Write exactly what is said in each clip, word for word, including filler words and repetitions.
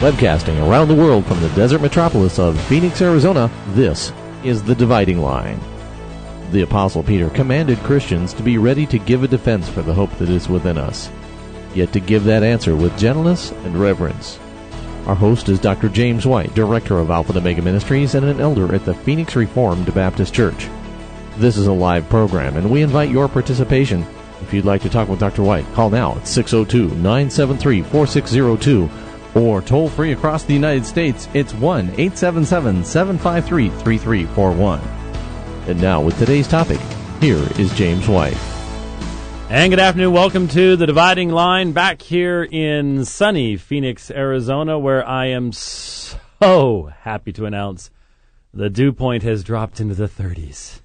Webcasting around the world from the desert metropolis of Phoenix, Arizona, this is The Dividing Line. The Apostle Peter commanded Christians to be ready to give a defense for the hope that is within us, yet to give that answer with gentleness and reverence. Our host is Doctor James White, Director of Alpha and Omega Ministries and an elder at the Phoenix Reformed Baptist Church. This is a live program, and we invite your participation. If you'd like to talk with Doctor White, call now at six oh two, nine seven three, four six zero two, or toll free across the United States, it's one eight seven seven, seven five three, three three four one. And now with today's topic, here is James White. And good afternoon. Welcome to The Dividing Line, back here in sunny Phoenix, Arizona, where I am so happy to announce the dew point has dropped into the thirties.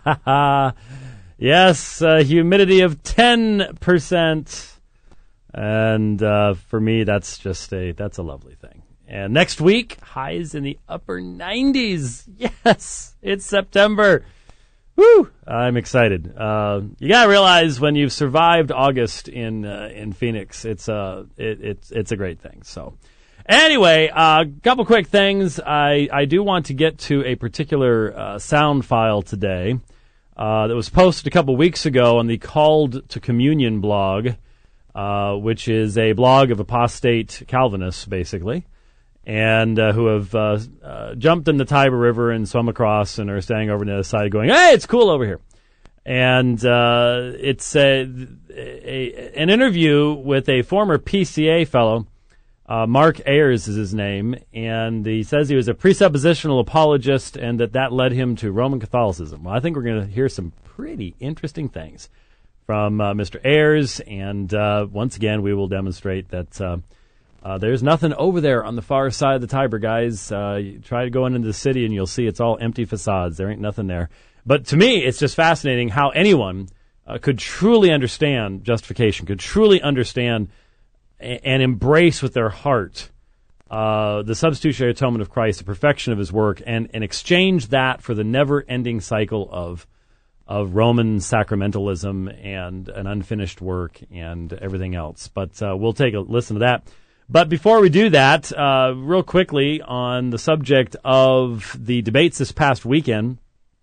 Yes, uh, humidity of ten percent. And uh, for me, that's just a that's a lovely thing. And next week, highs in the upper nineties. Yes, it's September. Woo! I'm excited. Uh, you gotta realize when you've survived August in uh, in Phoenix, it's uh it, it's it's a great thing. So, anyway, a uh, couple quick things. I I do want to get to a particular uh, sound file today uh, that was posted a couple weeks ago on the Called to Communion blog. Uh, which is a blog of apostate Calvinists, basically, and uh, who have uh, uh, jumped in the Tiber River and swum across and are staying over on the other side going, hey, it's cool over here. And uh, it's a, a, an interview with a former P C A fellow, uh, Mark Ayers is his name, and he says he was a presuppositional apologist and that that led him to Roman Catholicism. Well, I think we're going to hear some pretty interesting things from uh, Mister Ayers, and uh, once again, we will demonstrate that uh, uh, there's nothing over there on the far side of the Tiber, guys. Uh, you try to go into the city, and you'll see it's all empty facades. There ain't nothing there. But to me, it's just fascinating how anyone uh, could truly understand justification, could truly understand a- and embrace with their heart uh, the substitutionary atonement of Christ, the perfection of his work, and, and exchange that for the never-ending cycle of of Roman sacramentalism and an unfinished work and everything else. But uh, we'll take a listen to that. But before we do that, uh, real quickly on the subject of the debates this past weekend,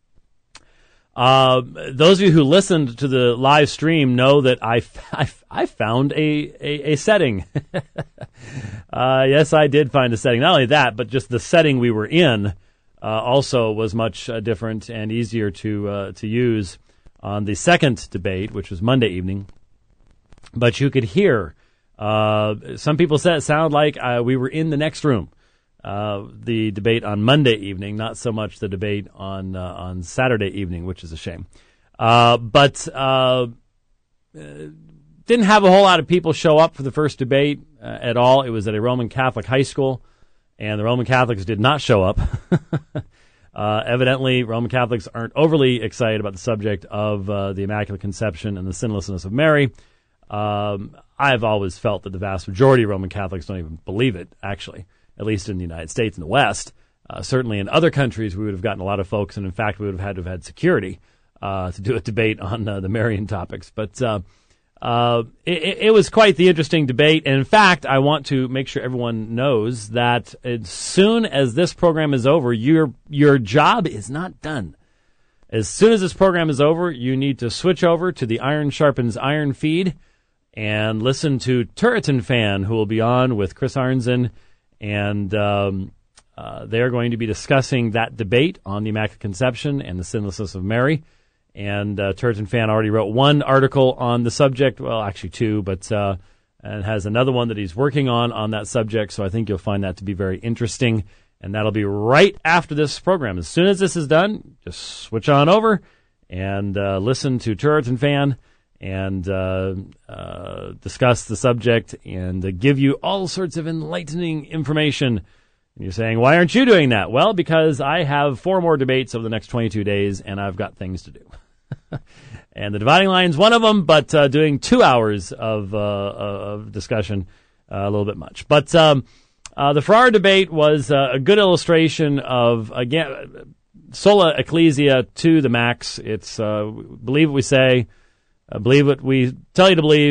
uh, those of you who listened to the live stream know that I, I, I found a, a, a setting. uh, yes, I did find a setting. Not only that, but just the setting we were in Uh, also was much uh, different and easier to uh, to use on the second debate, which was Monday evening. But you could hear uh, some people said it sounded like uh, we were in the next room. Uh, the debate on Monday evening, not so much the debate on uh, on Saturday evening, which is a shame. Uh, but uh, didn't have a whole lot of people show up for the first debate uh, at all. It was at a Roman Catholic high school. And the Roman Catholics did not show up. uh, evidently, Roman Catholics aren't overly excited about the subject of uh, the Immaculate Conception and the sinlessness of Mary. Um, I've always felt that the vast majority of Roman Catholics don't even believe it, actually, at least in the United States and the West. Uh, certainly in other countries, we would have gotten a lot of folks, and in fact, we would have had to have had security uh, to do a debate on uh, the Marian topics. But uh, Uh, it, it was quite the interesting debate, and in fact, I want to make sure everyone knows that as soon as this program is over, your your job is not done. As soon as this program is over, you need to switch over to the Iron Sharpens Iron feed and listen to Turretin Fan, who will be on with Chris Arnzen, and um, uh, they're going to be discussing that debate on the Immaculate Conception and the sinlessness of Mary. And uh, Turretin Fan already wrote one article on the subject, well, actually two, but uh, and has another one that he's working on on that subject, so I think you'll find that to be very interesting, and that'll be right after this program. As soon as this is done, just switch on over and uh, listen to Turretin Fan and uh, uh, discuss the subject and uh, give you all sorts of enlightening information. And you're saying, why aren't you doing that? Well, because I have four more debates over the next twenty-two days, and I've got things to do. And the Dividing Line is one of them, but uh, doing two hours of uh, of discussion, uh, a little bit much. But um, uh, the Farrar debate was uh, a good illustration of, again, sola ecclesia to the max. It's uh, believe what we say, uh, believe what we tell you to believe,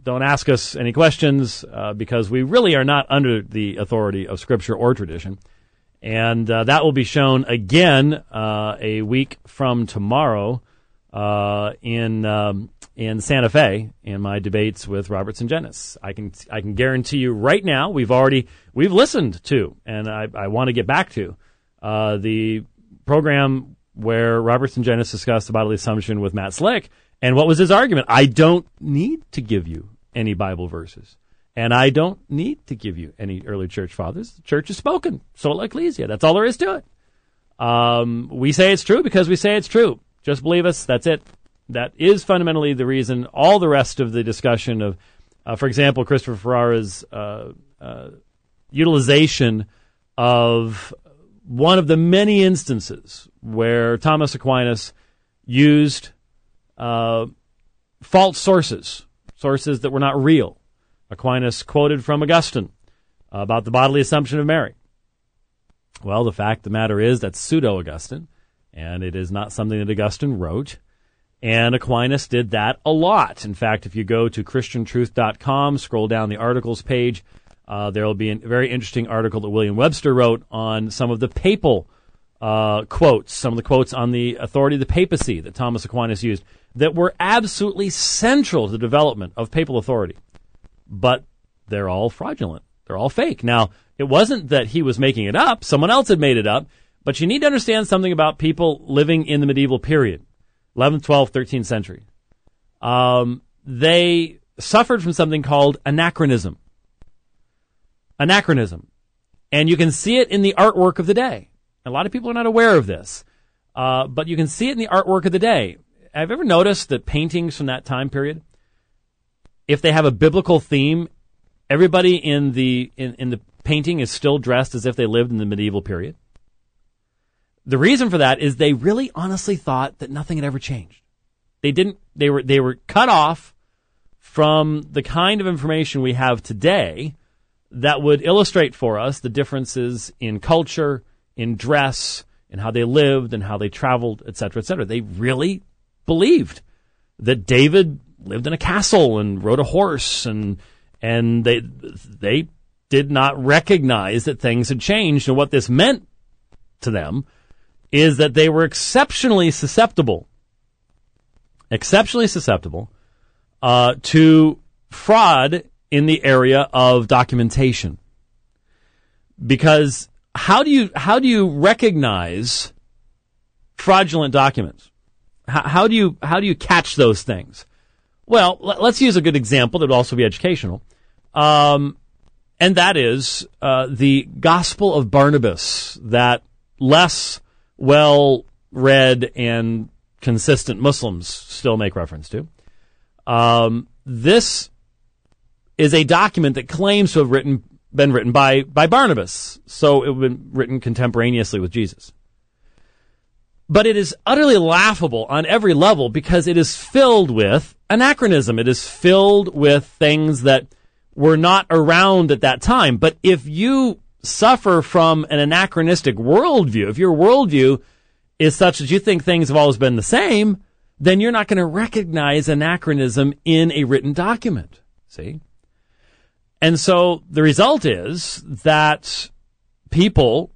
don't ask us any questions uh, because we really are not under the authority of Scripture or tradition. And uh, that will be shown again uh, a week from tomorrow uh, in um, in Santa Fe in my debates with Robertson Genis. I can I can guarantee you right now we've already we've listened to, and I, I want to get back to uh, the program where Robertson Genis discussed the bodily assumption with Matt Slick. And what was his argument? I don't need to give you any Bible verses. And I don't need to give you any early church fathers. The church has spoken. Sola Ecclesia. That's all there is to it. Um, we say it's true because we say it's true. Just believe us. That's it. That is fundamentally the reason. All the rest of the discussion of, uh, for example, Christopher Ferrara's uh, uh, utilization of one of the many instances where Thomas Aquinas used uh, false sources, sources that were not real. Aquinas quoted from Augustine uh, about the bodily assumption of Mary. Well, the fact of the matter is that's pseudo-Augustine, and it is not something that Augustine wrote. And Aquinas did that a lot. In fact, if you go to Christian Truth dot com, scroll down the articles page, uh, there will be a very interesting article that William Webster wrote on some of the papal uh, quotes, some of the quotes on the authority of the papacy that Thomas Aquinas used that were absolutely central to the development of papal authority. But they're all fraudulent. They're all fake. Now, it wasn't that he was making it up. Someone else had made it up. But you need to understand something about people living in the medieval period, eleventh, twelfth, thirteenth century. Um, they suffered from something called anachronism. Anachronism. And you can see it in the artwork of the day. A lot of people are not aware of this. Uh, but you can see it in the artwork of the day. Have you ever noticed that paintings from that time period, if they have a biblical theme, everybody in the in, in the painting is still dressed as if they lived in the medieval period? The reason for that is they really honestly thought that nothing had ever changed. They didn't. They were they were cut off from the kind of information we have today that would illustrate for us the differences in culture, in dress, in how they lived and how they traveled, et cetera, et cetera. They really believed that David lived in a castle and rode a horse, and and they they did not recognize that things had changed. And what this meant to them is that they were exceptionally susceptible, exceptionally susceptible uh, to fraud in the area of documentation. Because how do you how do you recognize fraudulent documents? How, how do you how do you catch those things? Well, let's use a good example that would also be educational. Um, and that is uh, the Gospel of Barnabas, that less well-read and consistent Muslims still make reference to. Um, this is a document that claims to have written, been written by, by Barnabas, so it would have been written contemporaneously with Jesus. But it is utterly laughable on every level because it is filled with anachronism. It is filled with things that were not around at that time. But if you suffer from an anachronistic worldview, if your worldview is such that you think things have always been the same, then you're not going to recognize anachronism in a written document. See? And so the result is that people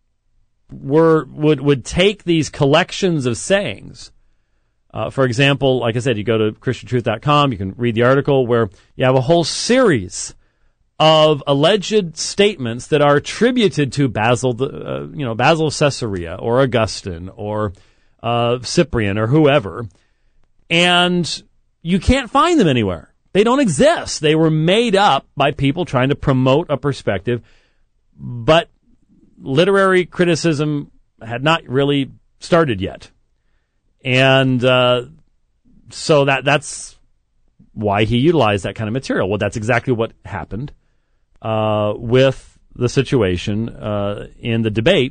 were would would take these collections of sayings. Uh, for example, like I said, you go to Christian Truth dot com, you can read the article where you have a whole series of alleged statements that are attributed to Basil, the, uh, you know, Basil of Caesarea or Augustine or uh, Cyprian or whoever, and you can't find them anywhere. They don't exist. They were made up by people trying to promote a perspective, but literary criticism had not really started yet. And uh, so that that's why he utilized that kind of material. Well, that's exactly what happened uh, with the situation uh, in the debate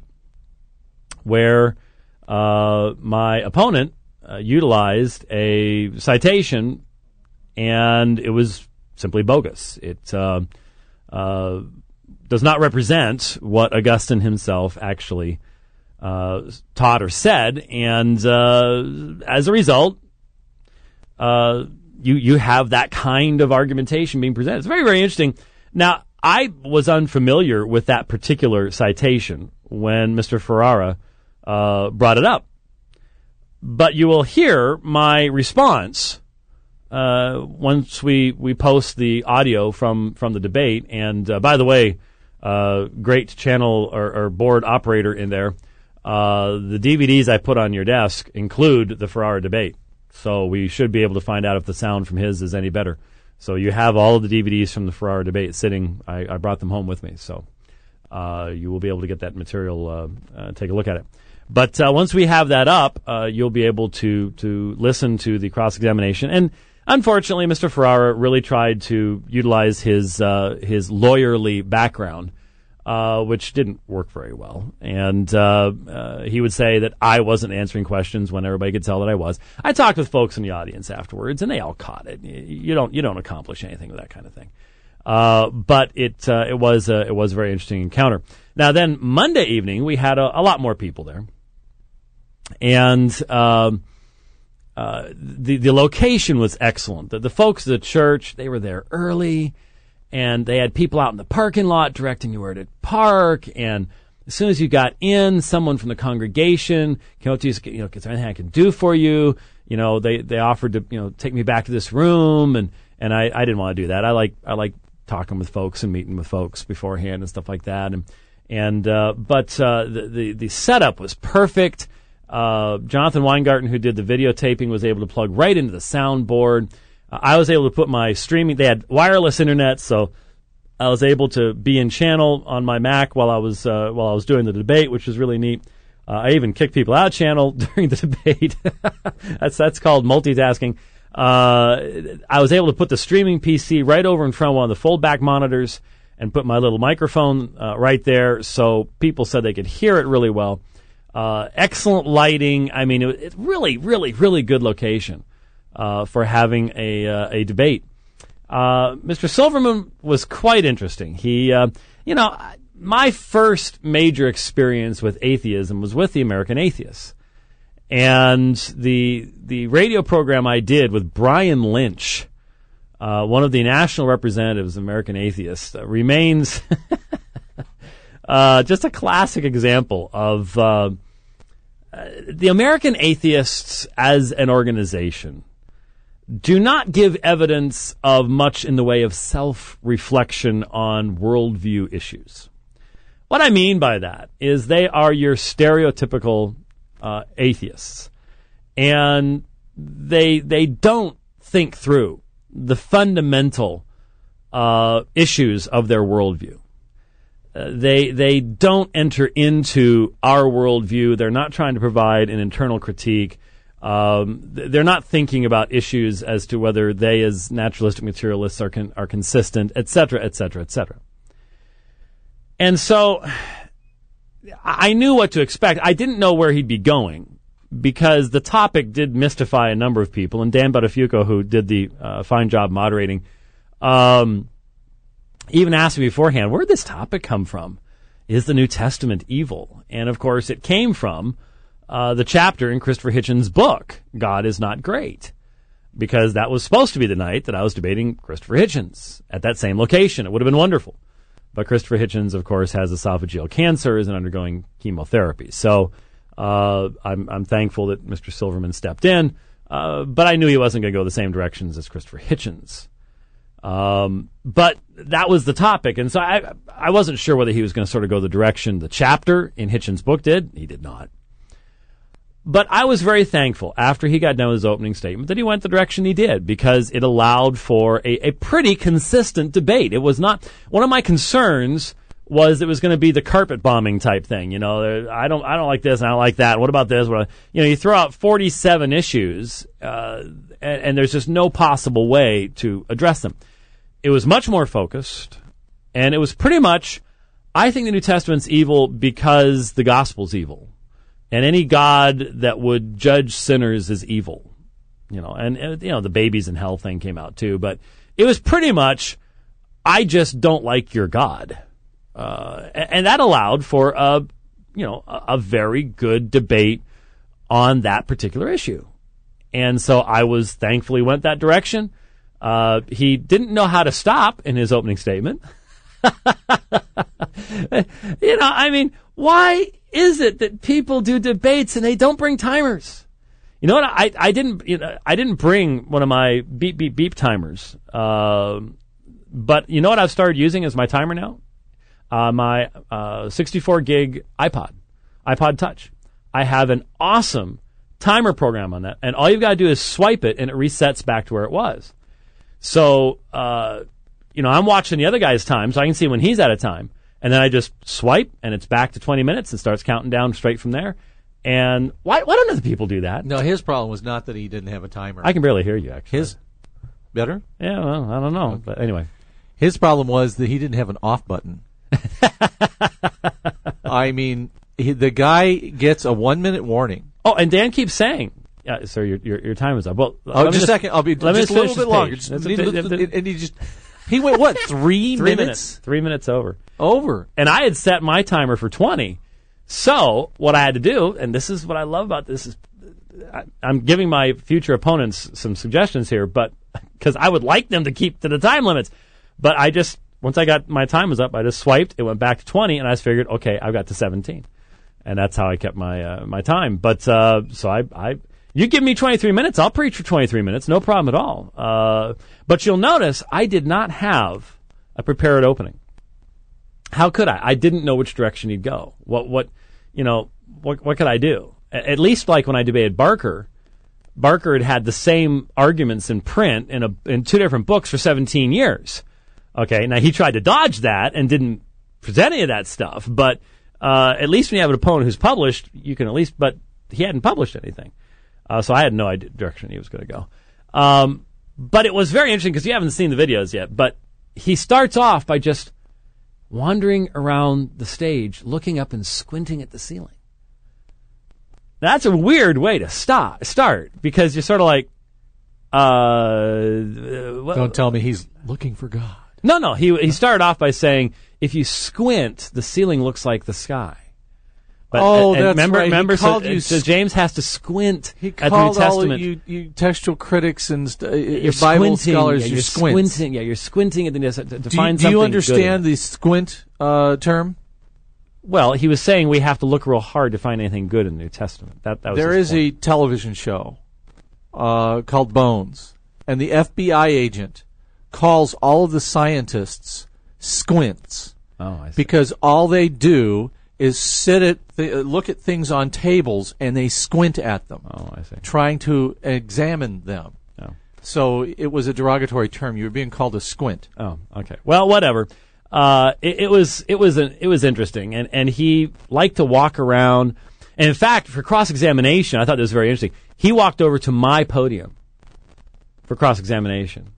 where uh, my opponent uh, utilized a citation, and it was simply bogus. It uh, uh, does not represent what Augustine himself actually uh, taught or said, and uh, as a result, uh, you you have that kind of argumentation being presented. It's very, very interesting. Now, I was unfamiliar with that particular citation when Mister Ferrara uh, brought it up. But you will hear my response uh, once we, we post the audio from, from the debate. And uh, by the way, uh, great channel or, or board operator in there. Uh, the D V Ds I put on your desk include the Ferrara debate. So we should be able to find out if the sound from his is any better. So you have all of the D V Ds from the Ferrara debate sitting. I, I brought them home with me. So uh, you will be able to get that material, uh, uh, take a look at it. But uh, once we have that up, uh, you'll be able to to listen to the cross-examination. And unfortunately, Mister Ferrara really tried to utilize his uh, his lawyerly background, uh, which didn't work very well. And uh, uh, he would say that I wasn't answering questions when everybody could tell that I was. I talked with folks in the audience afterwards, and they all caught it. You don't you don't accomplish anything with that kind of thing. Uh, but it uh, it was a, it was a very interesting encounter. Now then, Monday evening we had a, a lot more people there. And um, uh, the the location was excellent. The, the folks at the church, they were there early, and they had people out in the parking lot directing you where to park. And as soon as you got in, someone from the congregation came up to you, you know, is there anything I can do for you? You know, they, they offered to, you know, take me back to this room, and, and I, I didn't want to do that. I like I like talking with folks and meeting with folks beforehand and stuff like that. And and uh, but uh, the, the the setup was perfect. Uh, Jonathan Weingarten, who did the videotaping, was able to plug right into the soundboard. Uh, I was able to put my streaming. They had wireless internet, so I was able to be in channel on my Mac while I was uh, while I was doing the debate, which was really neat. Uh, I even kicked people out of channel during the debate. that's that's called multitasking. Uh, I was able to put the streaming P C right over in front of one of the fold-back monitors and put my little microphone uh, right there, so people said they could hear it really well. Uh, excellent lighting. I mean, it, it really, really, really good location uh, for having a uh, a debate. Uh, Mister Silverman was quite interesting. He, uh, you know, my first major experience with atheism was with the American Atheists, and the the radio program I did with Brian Lynch, uh, one of the national representatives of American Atheists, uh, remains uh, just a classic example of. Uh, Uh, the American Atheists as an organization do not give evidence of much in the way of self-reflection on worldview issues. What I mean by that is they are your stereotypical uh, atheists, and they they don't think through the fundamental uh, issues of their worldview. Uh, they they don't enter into our worldview. They're not trying to provide an internal critique. Um, they're not thinking about issues as to whether they, as naturalistic materialists, are con- are consistent, et cetera, et cetera, et cetera. And so, I knew what to expect. I didn't know where he'd be going because the topic did mystify a number of people. And Dan Buttafuoco, who did the uh, fine job moderating, um, even asked me beforehand, where did this topic come from? Is the New Testament evil? And of course, it came from uh, the chapter in Christopher Hitchens' book, God is Not Great, because that was supposed to be the night that I was debating Christopher Hitchens at that same location. It would have been wonderful. But Christopher Hitchens, of course, has esophageal cancer, is undergoing chemotherapy. So uh, I'm, I'm thankful that Mister Silverman stepped in, uh, but I knew he wasn't going to go the same directions as Christopher Hitchens. Um, but that was the topic, and so I I wasn't sure whether he was going to sort of go the direction the chapter in Hitchens' book did. He did not. But I was very thankful after he got done with his opening statement that he went the direction he did, because it allowed for a, a pretty consistent debate. It was not one of my concerns was it was going to be the carpet bombing type thing. You know, I don't I don't like this and I don't like that. What about this? What, you know, you throw out forty-seven issues, uh, and, and there's just no possible way to address them. It was much more focused, and it was pretty much, I think the New Testament's evil because the gospel's evil. And any God that would judge sinners is evil. You know, and, and you know, the babies in hell thing came out too, but it was pretty much, I just don't like your God. Uh, and, and that allowed for a, you know, a, a very good debate on that particular issue. And so I was thankfully went that direction. Uh, he didn't know how to stop in his opening statement. You know, I mean, why is it that people do debates and they don't bring timers? You know what? I, I didn't, you know, I didn't bring one of my beep, beep, beep timers. Uh, but you know what I've started using as my timer now? Uh, my, uh, sixty-four gig iPod, iPod Touch. I have an awesome timer program on that. And all you've got to do is swipe it and it resets back to where it was. So, uh, you know, I'm watching the other guy's time so I can see when he's out of time. And then I just swipe and it's back to twenty minutes and starts counting down straight from there. And why, why don't other people do that? No, his problem was not that he didn't have a timer. I can barely hear you, actually. His, better? Yeah, well, I don't know. Okay. But anyway. His problem was that he didn't have an off button. I mean, he, the guy gets a one-minute warning. Oh, and Dan keeps saying, yeah, sir, your, your, your time is up. Well, oh, just a second. I'll be let just me a little bit longer. Just, a, and he just, he went, what, three, three minutes? minutes? Three minutes over. Over. And I had set my timer for twenty. So what I had to do, and this is what I love about this, is I, I'm giving my future opponents some suggestions here, but because I would like them to keep to the time limits. But I just, once I got my time was up, I just swiped, it went back to twenty, and I just figured, okay, I've got to seventeen. And that's how I kept my uh, my time. But uh, so I, I, you give me twenty-three minutes, I'll preach for twenty-three minutes, no problem at all. Uh, but you'll notice I did not have a prepared opening. How could I? I didn't know which direction he'd go. What, what, you know, what, what could I do? At least like when I debated Barker, Barker had had the same arguments in print in a in two different books for seventeen years. Okay, now he tried to dodge that and didn't present any of that stuff, but uh, at least when you have an opponent who's published, you can at least, but he hadn't published anything. Uh, so I had no idea direction he was going to go. Um, but it was very interesting because you haven't seen the videos yet, but he starts off by just wandering around the stage, looking up and squinting at the ceiling. That's a weird way to stop, start, because you're sort of like, uh... Well, don't tell me he's looking for God. No, no, he he started off by saying, if you squint, the ceiling looks like the sky. But, oh, and, and that's remember, right. Remember, so, you, so James has to squint he at the New called all Testament. Of you, you textual critics and st- you're Bible squinting, scholars, yeah, you're, you're squints. squinting. Yeah, you're squinting at the New Testament to do find you, something do you good understand in it. the squint uh, term? Well, he was saying we have to look real hard to find anything good in the New Testament. That, that was there his is point. a television show uh, called Bones, and the F B I agent calls all of the scientists squints. Oh, I see. Because all they do is sit at th- look at things on tables and they squint at them. Oh, I see. Trying to examine them. Oh. So it was a derogatory term. You were being called a squint. Oh, okay. Well, whatever. Uh, it, it was it was an, it was interesting, and and he liked to walk around. And in fact, for cross examination, I thought this was very interesting. He walked over to my podium for cross examination.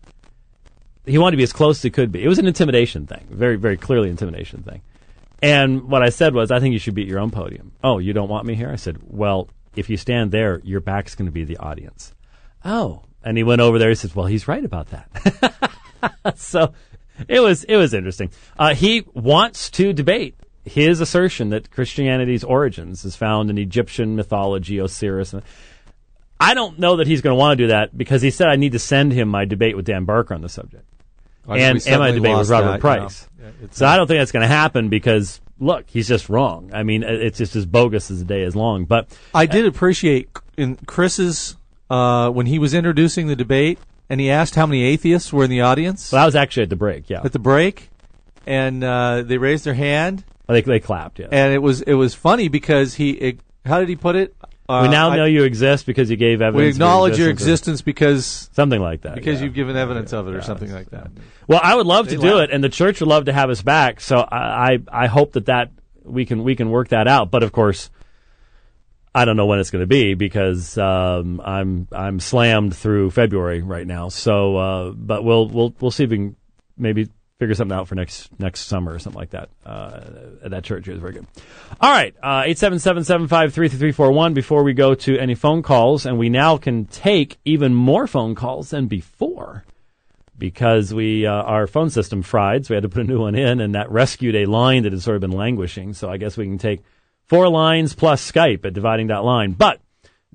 He wanted to be as close as he could be. It was an intimidation thing, very very clearly intimidation thing. And what I said was, I think you should be at your own podium. Oh, you don't want me here? I said, well, if you stand there, your back's going to be the audience. Oh, and he went over there. He says, well, he's right about that. So it was it was interesting. Uh, he wants to debate his assertion that Christianity's origins is found in Egyptian mythology, Osiris. I don't know that he's going to want to do that because he said I need to send him my debate with Dan Barker on the subject. I and, and my debate with Robert that, Price. You know. yeah, so I don't think that's going to happen because, look, he's just wrong. I mean, it's just as bogus as the day is long. But I did appreciate in Chris's, uh, when he was introducing the debate, and he asked how many atheists were in the audience. Well, that was actually at the break, yeah. At the break, and uh, they raised their hand. Well, they, they clapped, yeah. And it was it was funny because he, it, how did he put it? Uh, we now I, know you exist because you gave evidence. We acknowledge of your your existence, existence because something like that. because yeah. you've given evidence yeah, of it, or yeah, something like that. Well, I would love They to do laugh. it, and the church would love to have us back. So I, I, I hope that, that we can we can work that out. But of course, I don't know when it's going to be because um, I'm I'm slammed through February right now. So, uh, but we'll we'll we'll see if we can maybe figure something out for next next summer or something like that. Uh, at that church is very good. All right, uh, eight seven seven seven five three three four one. Before we go to any phone calls, and we now can take even more phone calls than before because we uh, our phone system fried, so we had to put a new one in, and that rescued a line that had sort of been languishing. So I guess we can take four lines plus Skype at dividing dot line. But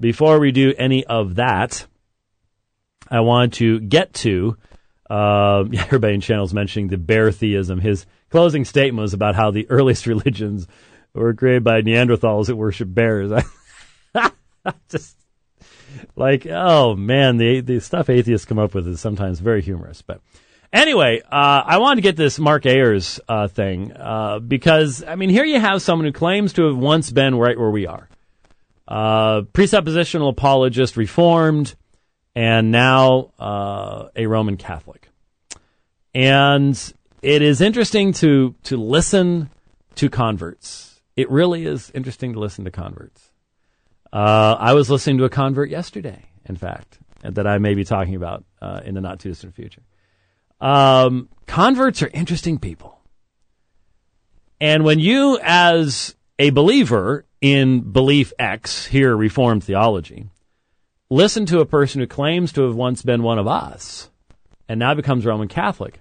before we do any of that, I want to get to, uh, everybody in channel's mentioning the bear theism. His closing statement was about how the earliest religions were created by Neanderthals that worship bears. Just like, oh man, the the stuff atheists come up with is sometimes very humorous. But anyway, uh, I wanted to get this Mark Ayers uh, thing uh, because, I mean, here you have someone who claims to have once been right where we are. Uh, presuppositional apologist, Reformed, and now uh, a Roman Catholic. And it is interesting to to listen to converts. It really is interesting to listen to converts. Uh, I was listening to a convert yesterday, in fact, that I may be talking about uh, in the not-too-distant future. Um, converts are interesting people. And when you, as a believer in belief X, here Reformed theology, listen to a person who claims to have once been one of us and now becomes Roman Catholic,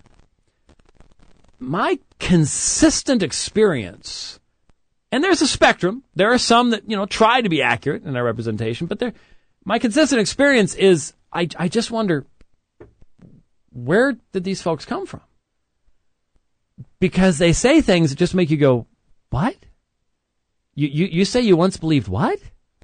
my consistent experience, and there's a spectrum. There are some that, you know, try to be accurate in their representation, but there, my consistent experience is I, I just wonder, where did these folks come from? Because they say things that just make you go, what? You you, you say you once believed what?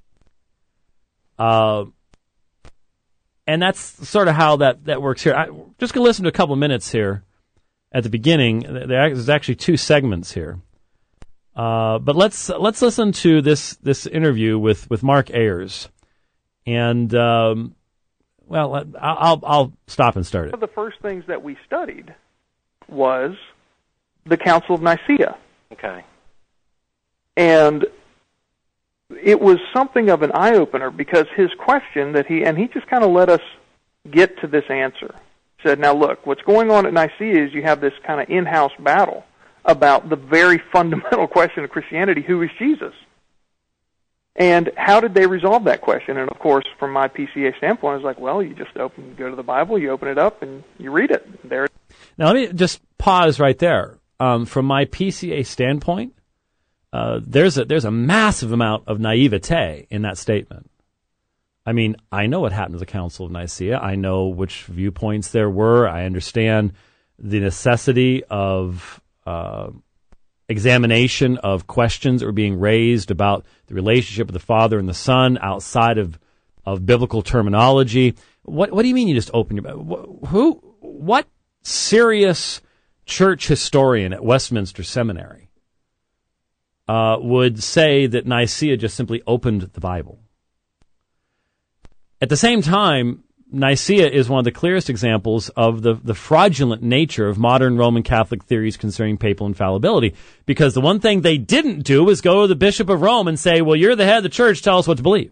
Uh, and that's sort of how that, that works here. I'm just going to listen to a couple of minutes here at the beginning. There's actually two segments here. Uh, but let's let's listen to this this interview with, with Mark Ayers. And, um, well, I'll, I'll stop and start it. One of the first things that we studied was the Council of Nicaea. Okay. And it was something of an eye-opener because his question that he, and he just kind of let us get to this answer. He said, now look, what's going on at Nicaea is you have this kind of in-house battle about the very fundamental question of Christianity, who is Jesus? And how did they resolve that question? And of course, from my P C A standpoint, I was like, well, you just open, go to the Bible, you open it up, and you read it. There. Now, let me just pause right there. Um, from my P C A standpoint, uh, there's a there's a massive amount of naivete in that statement. I mean, I know what happened to the Council of Nicaea. I know which viewpoints there were. I understand the necessity of uh, examination of questions that were being raised about the relationship of the Father and the Son outside of, of biblical terminology. What what do you mean you just open your who what serious church historian at Westminster Seminary uh, would say that Nicaea just simply opened the Bible? At the same time, Nicaea is one of the clearest examples of the, the fraudulent nature of modern Roman Catholic theories concerning papal infallibility, because the one thing they didn't do was go to the Bishop of Rome and say, well, you're the head of the church, tell us what to believe.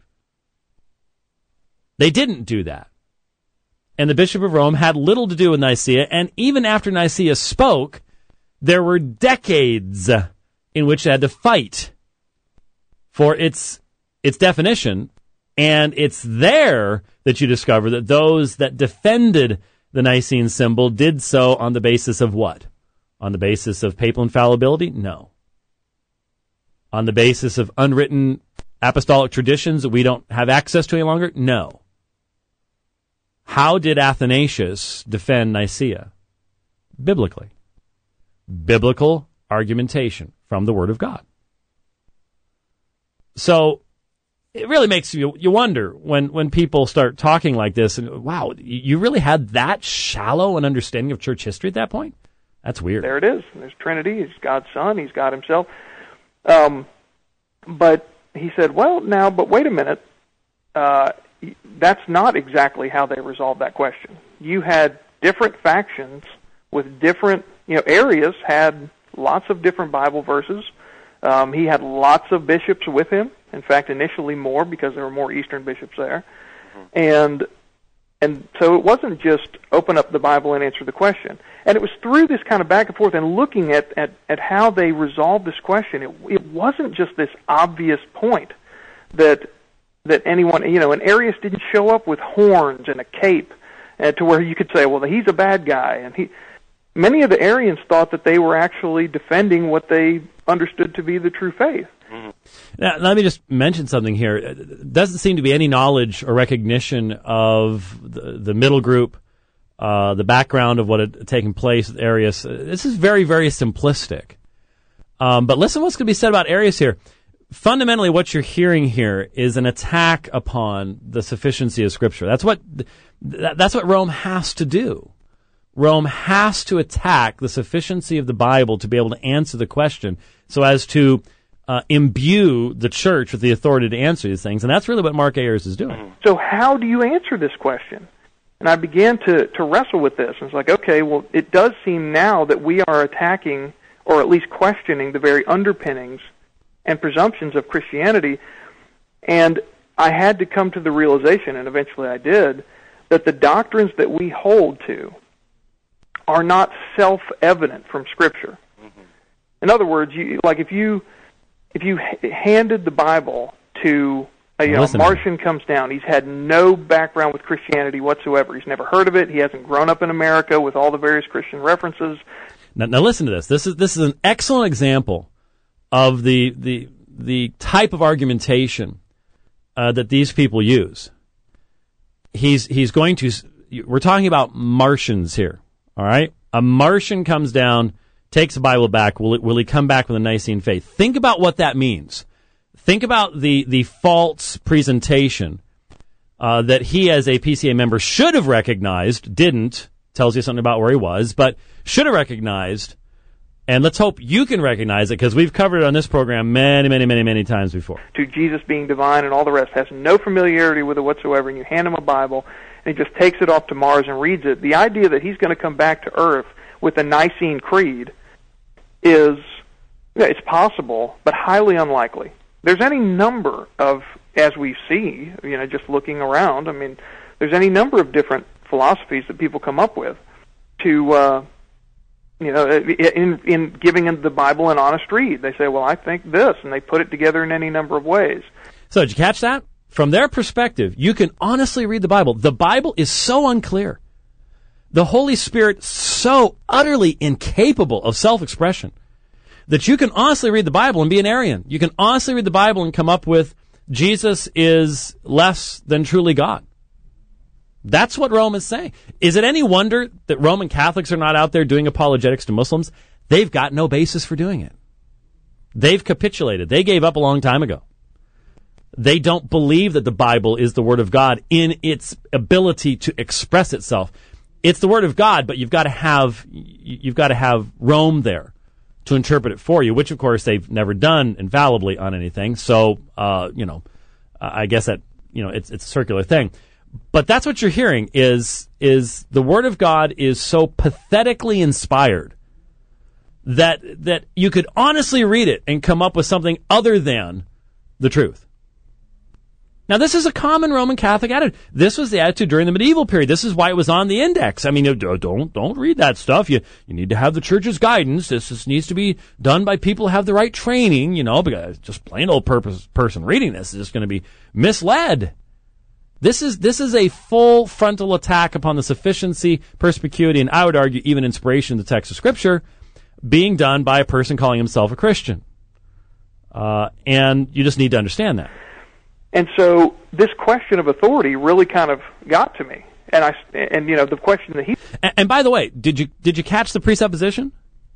They didn't do that. And the Bishop of Rome had little to do with Nicaea, and even after Nicaea spoke, there were decades in which it had to fight for its its definition. And it's there that you discover that those that defended the Nicene symbol did so on the basis of what? On the basis of papal infallibility? No. On the basis of unwritten apostolic traditions that we don't have access to any longer? No. How did Athanasius defend Nicaea? Biblically. Biblical argumentation from the Word of God. So, it really makes you you wonder when, when people start talking like this, and wow, you really had that shallow an understanding of church history at that point? That's weird. There it is. There's Trinity. He's God's Son. He's God himself. Um, but he said, well, now, but wait a minute. Uh, that's not exactly how they resolved that question. You had different factions with different, you know, areas had lots of different Bible verses. Um, he had lots of bishops with him. In fact, initially more because there were more Eastern bishops there. Mm-hmm. And and so it wasn't just open up the Bible and answer the question. And it was through this kind of back and forth and looking at, at, at how they resolved this question. It, it wasn't just this obvious point that that anyone, you know, and Arius didn't show up with horns and a cape uh, to where you could say, well, he's a bad guy. And he, many of the Arians thought that they were actually defending what they understood to be the true faith. Mm-hmm. Now, let me just mention something here. It doesn't seem to be any knowledge or recognition of the, the middle group, uh, the background of what had taken place with Arius. This is very, very simplistic. Um, but listen what's going to be said about Arius here. Fundamentally, what you're hearing here is an attack upon the sufficiency of Scripture. That's what that's what Rome has to do. Rome has to attack the sufficiency of the Bible to be able to answer the question, so as to uh, imbue the church with the authority to answer these things. And that's really what Mark Ayers is doing. So how do you answer this question? And I began to, to wrestle with this. And it's like, okay, well, it does seem now that we are attacking, or at least questioning, the very underpinnings and presumptions of Christianity. And I had to come to the realization, and eventually I did, that the doctrines that we hold to are not self-evident from Scripture. Mm-hmm. In other words, you, like if you if you h- handed the Bible to a you know, Martian comes down, he's had no background with Christianity whatsoever. He's never heard of it. He hasn't grown up in America with all the various Christian references. Now, now listen to this. This is this is an excellent example of the the the type of argumentation uh, that these people use. He's he's going to. We're talking about Martians here. All right, a Martian comes down, takes the Bible back. Will it, will he come back with a Nicene faith? Think about what that means. Think about the the false presentation uh, that he, as a P C A member, should have recognized. Didn't. Tells you something about where he was, but should have recognized. And let's hope you can recognize it, because we've covered it on this program many, many, many, many times before. To Jesus being divine and all the rest, has no familiarity with it whatsoever, and you hand him a Bible, and he just takes it off to Mars and reads it. The idea that he's going to come back to Earth with a Nicene Creed is, yeah, it's possible, but highly unlikely. There's any number of, as we see, you know, just looking around, I mean, there's any number of different philosophies that people come up with to, uh, you know, in in giving the Bible an honest read. They say, well, I think this, and they put it together in any number of ways. So did you catch that? From their perspective, you can honestly read the Bible. The Bible is so unclear. The Holy Spirit so utterly incapable of self-expression that you can honestly read the Bible and be an Arian. You can honestly read the Bible and come up with Jesus is less than truly God. That's what Rome is saying. Is it any wonder that Roman Catholics are not out there doing apologetics to Muslims? They've got no basis for doing it. They've capitulated. They gave up a long time ago. They don't believe that the Bible is the Word of God in its ability to express itself. It's the Word of God, but you've got to have you've got to have Rome there to interpret it for you, which of course they've never done infallibly on anything. So, uh, you know, I guess that you know it's it's a circular thing. But that's what you're hearing is is the Word of God is so pathetically inspired that that you could honestly read it and come up with something other than the truth. Now, this is a common Roman Catholic attitude. This was the attitude during the medieval period. This is why it was on the index. I mean, don't don't read that stuff. You you need to have the church's guidance. This, this needs to be done by people who have the right training, you know, because just plain old purpose person reading this is just going to be misled. This is this is a full frontal attack upon the sufficiency, perspicuity, and I would argue even inspiration of the text of Scripture being done by a person calling himself a Christian. Uh, and you just need to understand that. And so this question of authority really kind of got to me. And I and you know the question that he and, and by the way, did you did you catch the presupposition?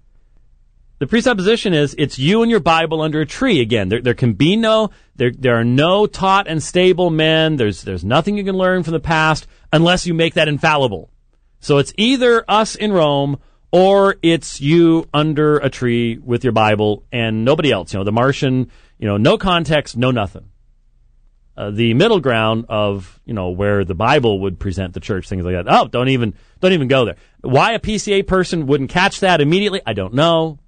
The presupposition is it's you and your Bible under a tree. Again, there there can be no there there are no taught and stable men. There's there's nothing you can learn from the past unless you make that infallible. So it's either us in Rome or it's you under a tree with your Bible and nobody else. You know, the Martian, you know, no context, no nothing. Uh, the middle ground of, you know, where the Bible would present the church, things like that. Oh, don't even don't even go there. Why a P C A person wouldn't catch that immediately, I don't know.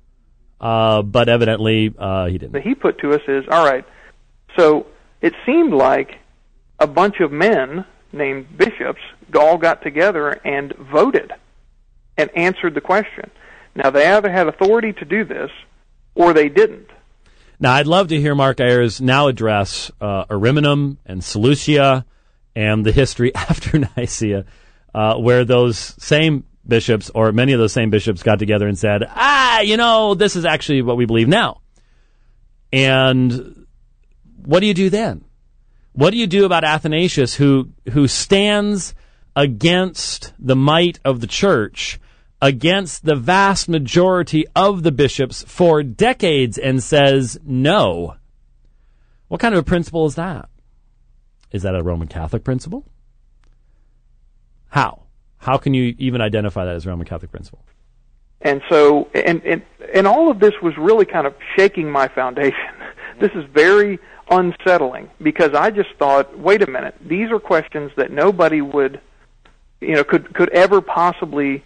Uh, but evidently, uh, he didn't. That he put to us is, all right, so it seemed like a bunch of men named bishops all got together and voted and answered the question. Now, they either had authority to do this or they didn't. Now, I'd love to hear Mark Ayers now address uh, Ariminum and Seleucia and the history after Nicaea, uh, where those same bishops, or many of those same bishops, got together and said, ah, you know, this is actually what we believe now. And what do you do then? What do you do about Athanasius, who who stands against the might of the church, against the vast majority of the bishops for decades, and says no? What kind of a principle is that? Is that a Roman Catholic principle? How? How can you even identify that as a Roman Catholic principle? And so, and, and, and all of this was really kind of shaking my foundation. This is very unsettling, because I just thought, wait a minute, these are questions that nobody would, you know, could, could ever possibly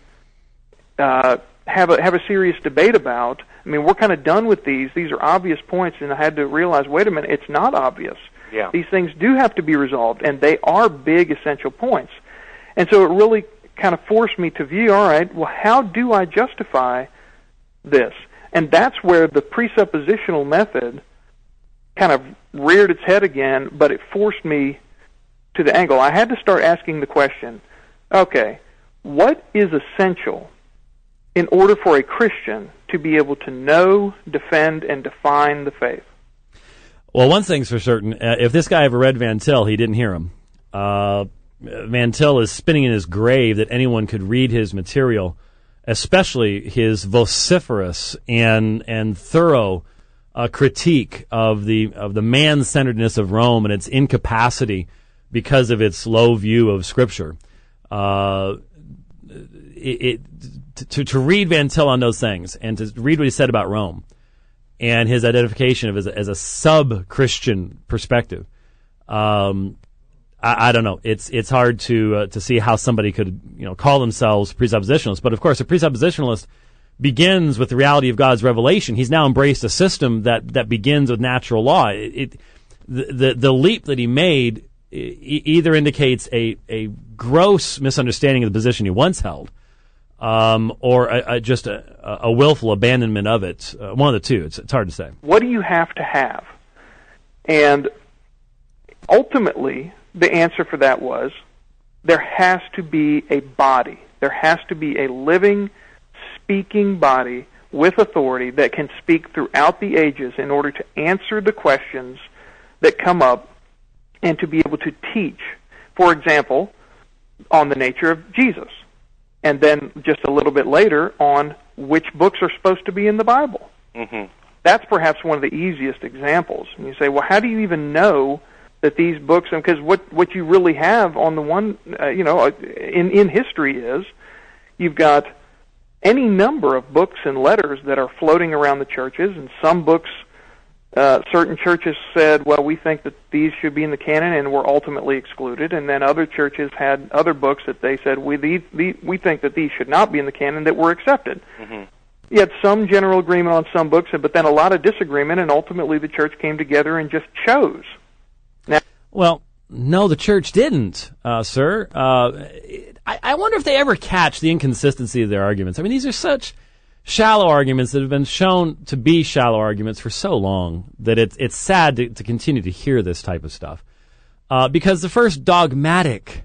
uh, have a, have a serious debate about. I mean, we're kind of done with these. These are obvious points, and I had to realize, wait a minute, it's not obvious. Yeah. These things do have to be resolved, and they are big, essential points. And so it really kind of forced me to view, all right, well, how do I justify this? And that's where the presuppositional method kind of reared its head again, but it forced me to the angle. I had to start asking the question, okay, what is essential in order for a Christian to be able to know, defend, and define the faith? Well, one thing's for certain. Uh, if this guy ever read Van Til, he didn't hear him. Uh, Van Til is spinning in his grave that anyone could read his material, especially his vociferous and and thorough uh, critique of the of the man-centeredness of Rome and its incapacity because of its low view of Scripture. Uh, it, it to to read Van Til on those things and to read what he said about Rome and his identification of as a, as a sub-Christian perspective. Um, I, I don't know. It's it's hard to uh, to see how somebody could, you know, call themselves presuppositionalists. But of course, a presuppositionalist begins with the reality of God's revelation. He's now embraced a system that, that begins with natural law. It, it the, the the leap that he made e- either indicates a a gross misunderstanding of the position he once held, um, or a, a, just a, a willful abandonment of it. Uh, one of the two. It's it's hard to say. What do you have to have? And ultimately, the answer for that was there has to be a body. There has to be a living, speaking body with authority that can speak throughout the ages in order to answer the questions that come up and to be able to teach, for example, on the nature of Jesus. And then just a little bit later on which books are supposed to be in the Bible. Mm-hmm. That's perhaps one of the easiest examples. And you say, well, how do you even know that these books, because what, what you really have on the one, uh, you know, in, in history is you've got any number of books and letters that are floating around the churches, and some books, uh, certain churches said, well, we think that these should be in the canon and were ultimately excluded, and then other churches had other books that they said, we, these, these, we think that these should not be in the canon that were accepted. Mm-hmm. You had some general agreement on some books, but then a lot of disagreement, and ultimately the church came together and just chose. Now, well, no, the church didn't, uh, sir. Uh, I, I wonder if they ever catch the inconsistency of their arguments. I mean, these are such shallow arguments that have been shown to be shallow arguments for so long that it's it's sad to, to continue to hear this type of stuff. Uh, because the first dogmatic,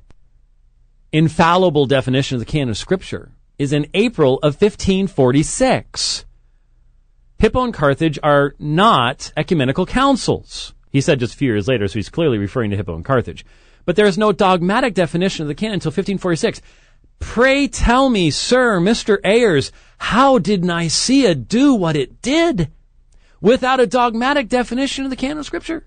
infallible definition of the canon of Scripture is in April of fifteen forty-six. Hippo and Carthage are not ecumenical councils. He said just a few years later, so he's clearly referring to Hippo and Carthage. But there is no dogmatic definition of the canon until fifteen forty-six. Pray tell me, sir, Mister Ayers, how did Nicaea do what it did without a dogmatic definition of the canon of Scripture?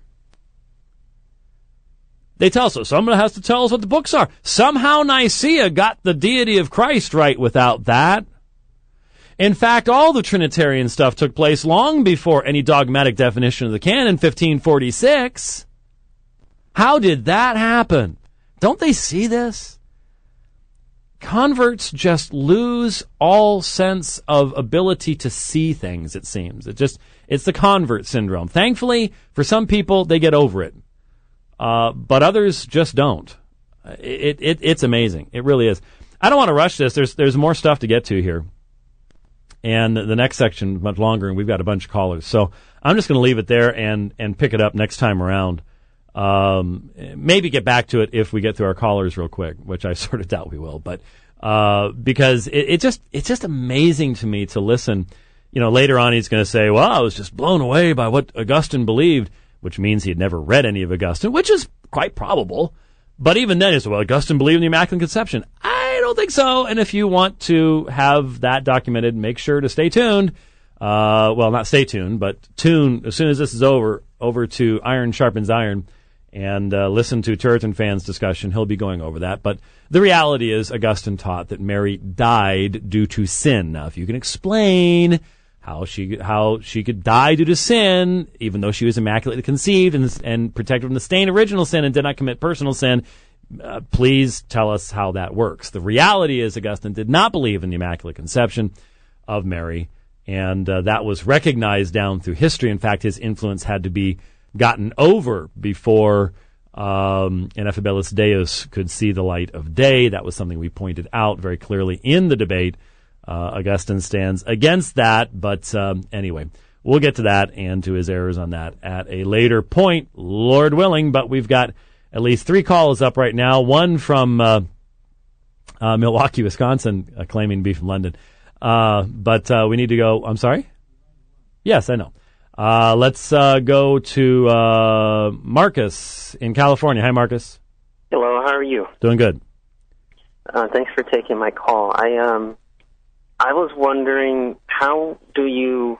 They tell us, so someone has to tell us what the books are. Somehow Nicaea got the deity of Christ right without that. In fact, all the Trinitarian stuff took place long before any dogmatic definition of the canon in fifteen forty-six. How did that happen? Don't they see this? Converts just lose all sense of ability to see things, it seems. It just, it's the convert syndrome. Thankfully, for some people, they get over it. Uh, but others just don't. It, it, it's amazing. It really is. I don't want to rush this. There's, there's more stuff to get to here. And the next section is much longer, and we've got a bunch of callers. So I'm just going to leave it there and, and pick it up next time around. Um, maybe get back to it if we get through our callers real quick, which I sort of doubt we will. But uh, because it, it just it's just amazing to me to listen. you know, later on he's going to say, well, I was just blown away by what Augustine believed, which means he had never read any of Augustine, which is quite probable. But even then, he said, well, Augustine believed in the Immaculate Conception. I don't think so. And if you want to have that documented, make sure to stay tuned. Uh, well, not stay tuned, but tune as soon as this is over, over to Iron Sharpens Iron and uh, listen to Turretin Fan's discussion. He'll be going over that. But the reality is Augustine taught that Mary died due to sin. Now, if you can explain how she how she could die due to sin, even though she was immaculately conceived and, and protected from the stain of original sin and did not commit personal sin, uh, please tell us how that works. The reality is Augustine did not believe in the Immaculate Conception of Mary, and uh, that was recognized down through history. In fact, his influence had to be gotten over before um, Ineffabilis Deus could see the light of day. That was something we pointed out very clearly in the debate. Uh, Augustine stands against that, but um, anyway, we'll get to that and to his errors on that at a later point, Lord willing. But we've got at least three calls up right now, one from uh, uh, Milwaukee, Wisconsin, uh, claiming to be from London. Uh, but uh, we need to go, I'm sorry? Yes, I know. Uh, let's uh, go to uh, Marcus in California. Hi, Marcus. Hello, how are you? Doing good. Uh, thanks for taking my call. I um, I was wondering, how do you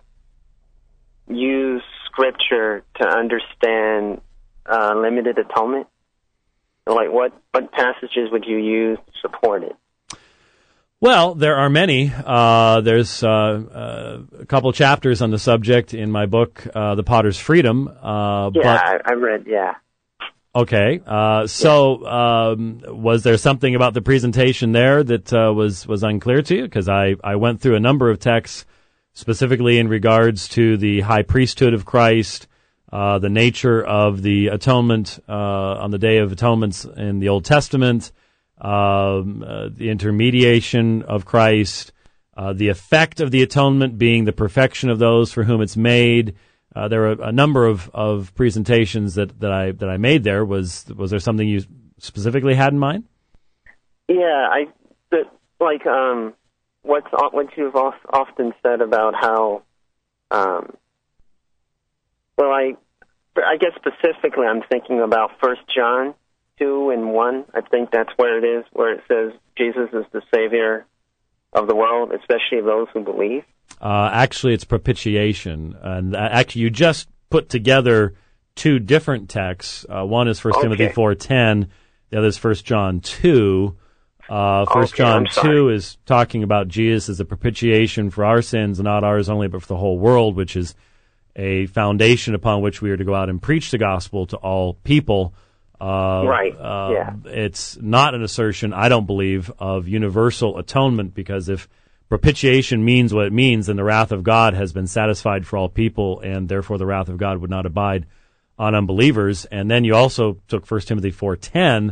use Scripture to understand uh, limited atonement? Like, what, what passages would you use to support it? Well, there are many. Uh, there's uh, uh, a couple chapters on the subject in my book, uh, The Potter's Freedom. Uh, yeah, but, I, I read, yeah. Okay. Uh, so um, was there something about the presentation there that uh, was, was unclear to you? Because I, I went through a number of texts specifically in regards to the high priesthood of Christ, uh, the nature of the atonement uh, on the Day of Atonements in the Old Testament, Um, uh, the intermediation of Christ, uh, the effect of the atonement being the perfection of those for whom it's made. Uh, there were a number of, of presentations that, that I that I made there. Was was there something you specifically had in mind? Yeah, I the, like um, what's what you've often said about how, um, well, I I guess specifically I'm thinking about First John two and one, I think that's where it is, where it says Jesus is the Savior of the world, especially of those who believe. Uh, actually, it's propitiation. And actually, you just put together two different texts. Uh, one is First Okay. Timothy four ten, the other is First John two. Uh, First Okay, John I'm sorry. two is talking about Jesus as a propitiation for our sins, not ours only, but for the whole world, which is a foundation upon which we are to go out and preach the gospel to all people. Uh, Right, uh, yeah. It's not an assertion, I don't believe, of universal atonement, because if propitiation means what it means, then the wrath of God has been satisfied for all people, and therefore the wrath of God would not abide on unbelievers. And then you also took First Timothy four ten,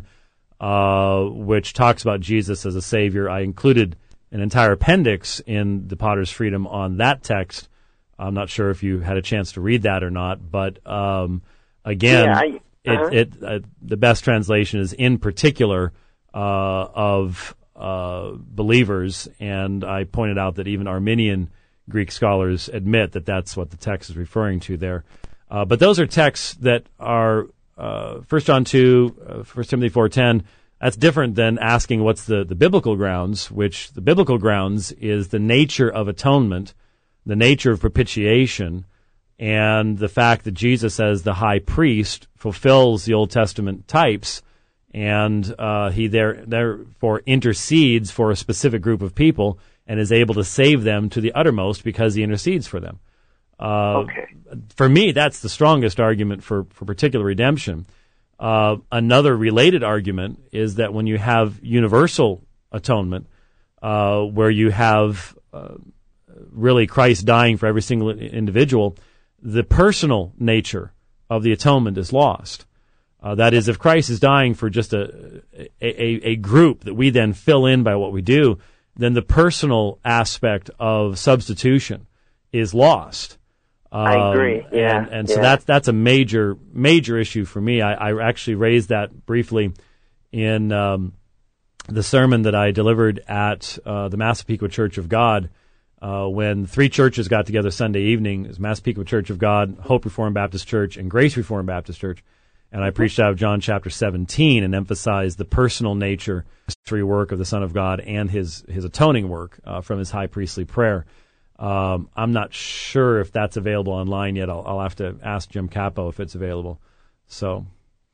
uh, which talks about Jesus as a Savior. I included an entire appendix in The Potter's Freedom on that text. I'm not sure if you had a chance to read that or not, but um, again... Yeah, I, uh-huh. It, it uh, the best translation is in particular uh, of uh, believers, and I pointed out that even Arminian Greek scholars admit that that's what the text is referring to there. Uh, but those are texts that are uh, First John two, uh, First Timothy four ten. That's different than asking what's the, the biblical grounds, which the biblical grounds is the nature of atonement, the nature of propitiation, and the fact that Jesus, as the high priest, fulfills the Old Testament types, and uh, he there, therefore intercedes for a specific group of people and is able to save them to the uttermost because he intercedes for them. Uh, Okay. For me, that's the strongest argument for, for particular redemption. Uh, another related argument is that when you have universal atonement, uh, where you have uh, really Christ dying for every single individual, the personal nature of the atonement is lost. Uh, that is, if Christ is dying for just a, a a group that we then fill in by what we do, then the personal aspect of substitution is lost. Um, I agree. Yeah, and, and so yeah. that's that's a major major issue for me. I, I actually raised that briefly in um, the sermon that I delivered at uh, the Massapequa Church of God uh, when three churches got together Sunday evening. It was Massapequa Church of God, Hope Reformed Baptist Church, and Grace Reformed Baptist Church. And I preached out of John chapter seventeen and emphasized the personal nature, mystery work of the Son of God and his, his atoning work uh, from his high priestly prayer. Um, I'm not sure if that's available online yet. I'll, I'll have to ask Jim Capo if it's available. So,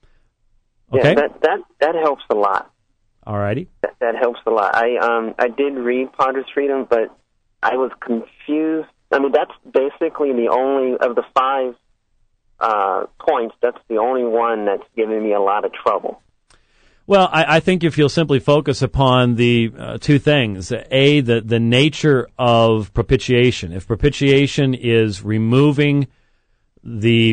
okay. Yeah, that, that, that helps a lot. All righty. That, that helps a lot. I um I did read Potter's Freedom, but I was confused. I mean, that's basically the only of the five uh, points. That's the only one that's giving me a lot of trouble. Well, I, I think if you'll simply focus upon the uh, two things: a, the the nature of propitiation. If propitiation is removing the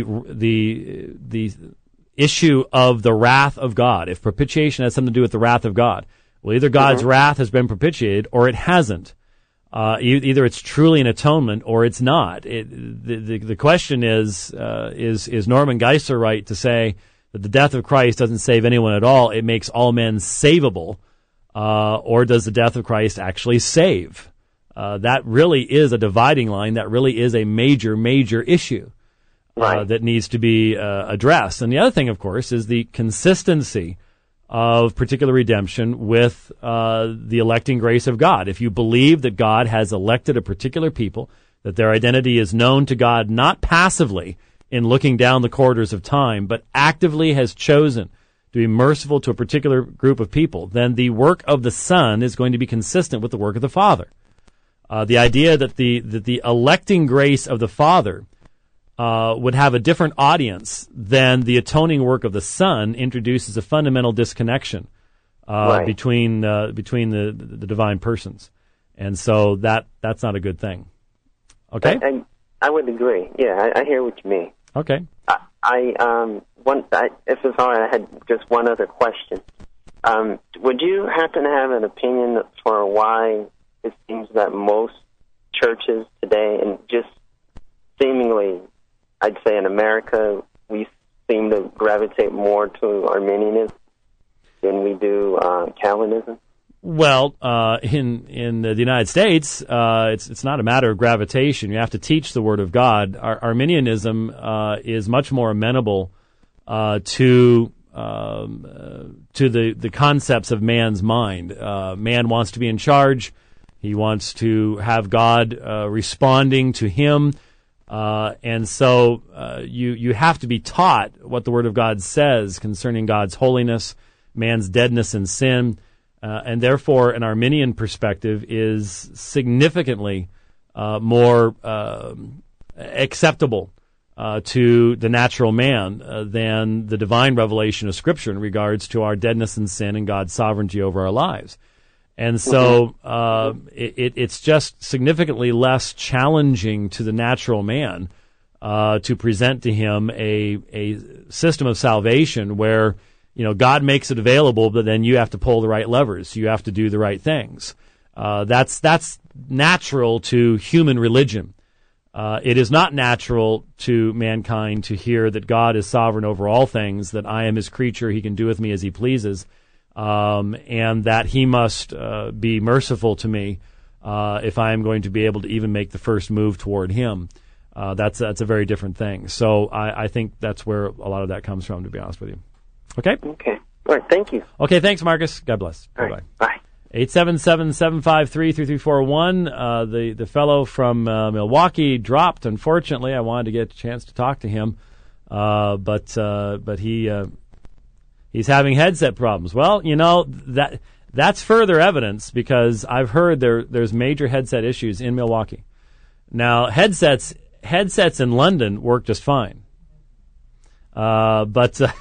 the the issue of the wrath of God, if propitiation has something to do with the wrath of God, well, either God's mm-hmm. wrath has been propitiated or it hasn't. Uh, e- either it's truly an atonement or it's not. It, the, the the question is uh, is is Norman Geisler right to say that the death of Christ doesn't save anyone at all? It makes all men savable, uh, or does the death of Christ actually save? Uh, that really is a dividing line. That really is a major major issue. Right. Uh, that needs to be uh, addressed. And the other thing, of course, is the consistency of particular redemption with uh, the electing grace of God. If you believe that God has elected a particular people, that their identity is known to God not passively in looking down the corridors of time, but actively has chosen to be merciful to a particular group of people, then the work of the Son is going to be consistent with the work of the Father. Uh, the idea that the that the electing grace of the Father Uh, would have a different audience than the atoning work of the Son introduces a fundamental disconnection uh, right. between uh, between the, the divine persons, and so that that's not a good thing. Okay, I, I, I would agree. Yeah, I, I hear what you mean. Okay, I, I um one I, if it's all right, I had just one other question. Um, would you happen to have an opinion for why it seems that most churches today, and just seemingly, I'd say in America, we seem to gravitate more to Arminianism than we do uh, Calvinism? Well, uh, in in the United States, uh, it's it's not a matter of gravitation. You have to teach the Word of God. Ar- Arminianism uh, is much more amenable uh, to um, uh, to the, the concepts of man's mind. Uh, man wants to be in charge. He wants to have God uh, responding to him. Uh, and so uh, you you have to be taught what the Word of God says concerning God's holiness, man's deadness in sin, uh, and therefore an Arminian perspective is significantly uh, more uh, acceptable uh, to the natural man uh, than the divine revelation of Scripture in regards to our deadness in sin and God's sovereignty over our lives. And so uh, it, it's just significantly less challenging to the natural man uh, to present to him a a system of salvation where, you know, God makes it available, but then you have to pull the right levers. You have to do the right things. Uh, that's that's natural to human religion. Uh, it is not natural to mankind to hear that God is sovereign over all things, that I am His creature, He can do with me as He pleases. Um, and that He must uh, be merciful to me uh, if I am going to be able to even make the first move toward Him. Uh, that's that's a very different thing. So I, I think that's where a lot of that comes from, to be honest with you. Okay? Okay. All right. Thank you. Okay, thanks, Marcus. God bless. All Bye-bye. right. Bye. eight seven seven, seven five three, three three four one. Uh, the, the fellow from uh, Milwaukee dropped, unfortunately. I wanted to get a chance to talk to him, uh, but uh, but he... Uh, He's having headset problems. Well, you know, that that's further evidence because I've heard there there's major headset issues in Milwaukee. Now, headsets headsets in London work just fine. Uh, but uh,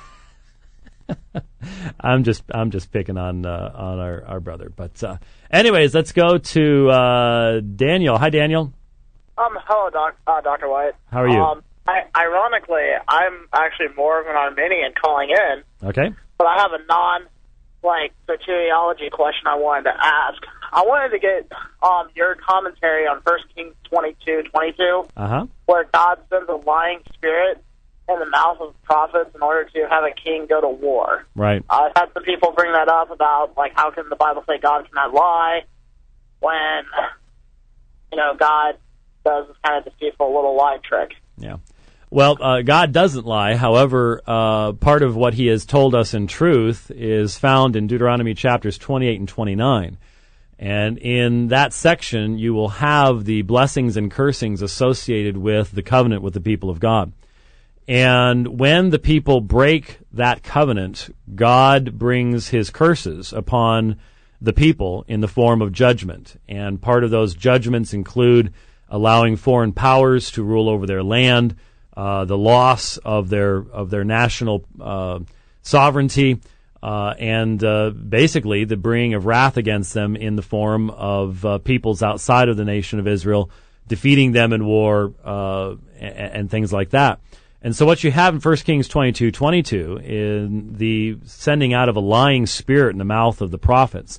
I'm just I'm just picking on uh, on our, our brother. But uh, anyways, let's go to uh, Daniel. Hi, Daniel. Um, hello, doc, uh, Doctor White. How are you? Um, I, ironically, I'm actually more of an Arminian calling in. Okay. But I have a non, like, soteriology question I wanted to ask. I wanted to get um your commentary on First Kings twenty-two twenty-two, uh-huh. where God sends a lying spirit in the mouth of prophets in order to have a king go to war. Right. I've had some people bring that up about, like, how can the Bible say God cannot lie when you know, God does this kind of deceitful little lie trick. Yeah. Well, uh, God doesn't lie. However, uh, part of what he has told us in truth is found in Deuteronomy chapters twenty-eight and twenty-nine. And in that section, you will have the blessings and cursings associated with the covenant with the people of God. And when the people break that covenant, God brings his curses upon the people in the form of judgment. And part of those judgments include allowing foreign powers to rule over their land, uh, the loss of their of their national uh, sovereignty, uh, and uh, basically the bringing of wrath against them in the form of uh, peoples outside of the nation of Israel, defeating them in war, uh, and, and things like that. And so what you have in First Kings twenty-two twenty-two, in the sending out of a lying spirit in the mouth of the prophets,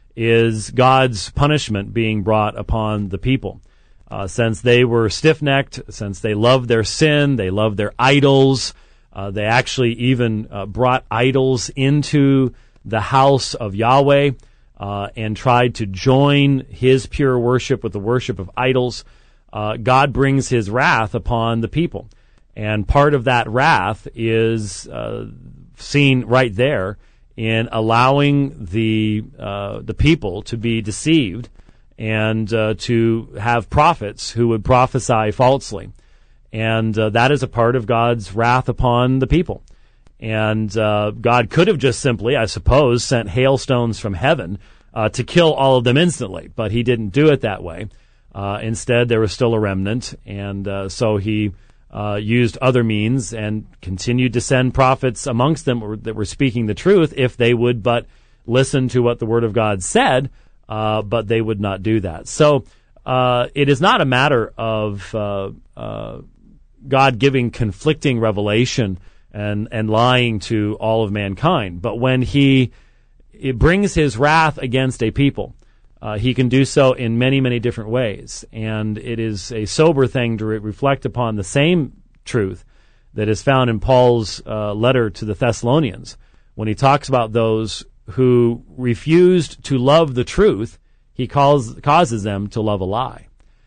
is God's punishment being brought upon the people. Uh, since they were stiff-necked, since they loved their sin, they loved their idols, uh, they actually even uh, brought idols into the house of Yahweh uh, and tried to join his pure worship with the worship of idols. Uh, God brings his wrath upon the people. And part of that wrath is uh, seen right there in allowing the uh, the people to be deceived and uh, to have prophets who would prophesy falsely. And uh, that is a part of God's wrath upon the people. And uh, God could have just simply, I suppose, sent hailstones from heaven uh, to kill all of them instantly, but he didn't do it that way. Uh, instead, there was still a remnant, and uh, so he Uh, used other means and continued to send prophets amongst them that were speaking the truth if they would but listen to what the Word of God said, uh, but they would not do that. So uh, it is not a matter of uh, uh, God giving conflicting revelation and, and lying to all of mankind, but when he it brings his wrath against a people, Uh, he can do so in many, many different ways. And it is a sober thing to re- reflect upon the same truth that is found in Paul's uh, letter to the Thessalonians. When he talks about those who refused to love the truth, he calls, causes them to love a lie.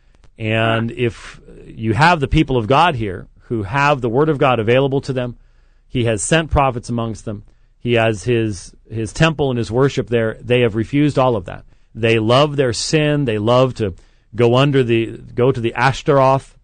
And if you have the people of God here who have the Word of God available to them, he has sent prophets amongst them, he has his, his temple and his worship there, they have refused all of that. They love their sin. They love to go under the go to the Ashtaroth,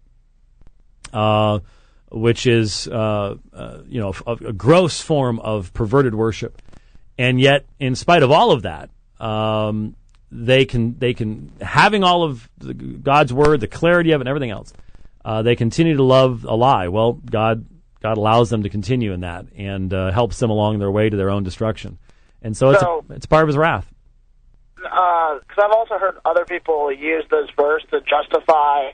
uh, which is uh, uh, you know a, a gross form of perverted worship. And yet, in spite of all of that, um, they can they can having all of the, God's word, the clarity of it, and everything else. Uh, they continue to love a lie. Well, God God allows them to continue in that and uh, helps them along their way to their own destruction. And so, it's So- a, it's part of his wrath. Because uh, I've also heard other people use this verse to justify,